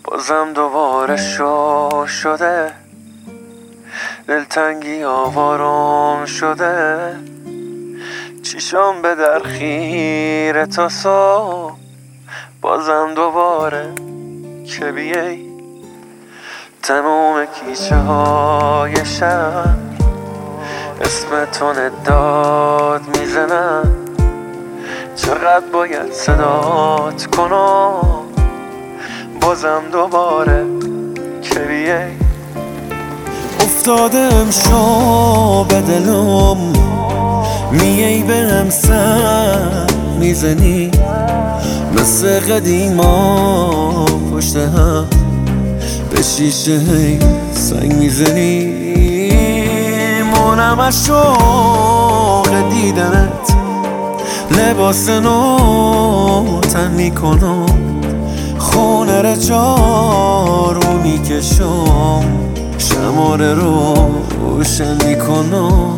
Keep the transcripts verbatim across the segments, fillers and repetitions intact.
بازم دوباره شو شده، دلتنگی آوارم شده، چیشام به در خیره تا صبح. بازم دوباره که بیایی تموم کیچه های شب اسم تو نداد میزنم. چقدر باید صدات کنم بازم دوباره که بیایی. افتاده امشو به دلم، میای به هم سر میزنی مثل قدیما پشت هم به شیشه سنگ میزنی. مونم از شوق دیدنت لباس نو تن میکنم، خونه رو جارو میکشم، شماره رو روشن میکنم.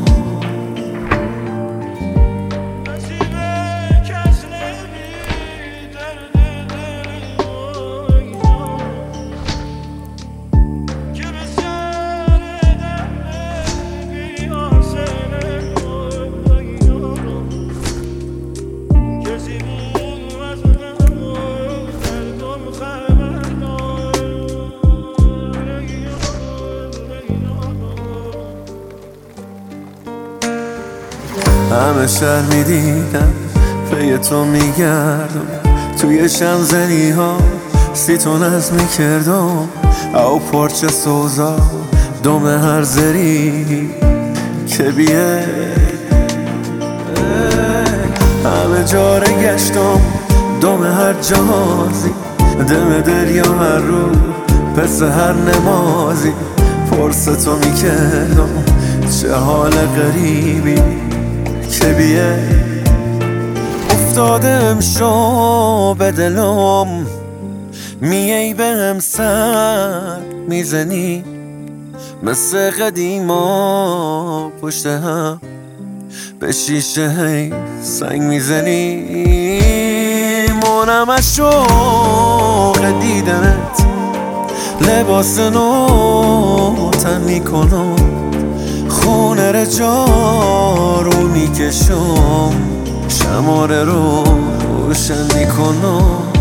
همه شهر میدیدم پی تو میگردم، توی شمزنی ها سی تو نظم میکردم، او پارچه سوزا دم هر زری که بیه. همه جا رو گشتم دم هر جهازی، دم دریا هر رو پس هر نمازی پرس تو میکردم چه حال غریبی که بیه. افتاده امشو به دلم، میای به هم سر میزنی مثل قدیما پشت هم به شیشه سنگ میزنی. مونم از شوق دیدنت لباس نو تن میکنم، خونه رو جارو میکشم، شماره رو روشن میکنم.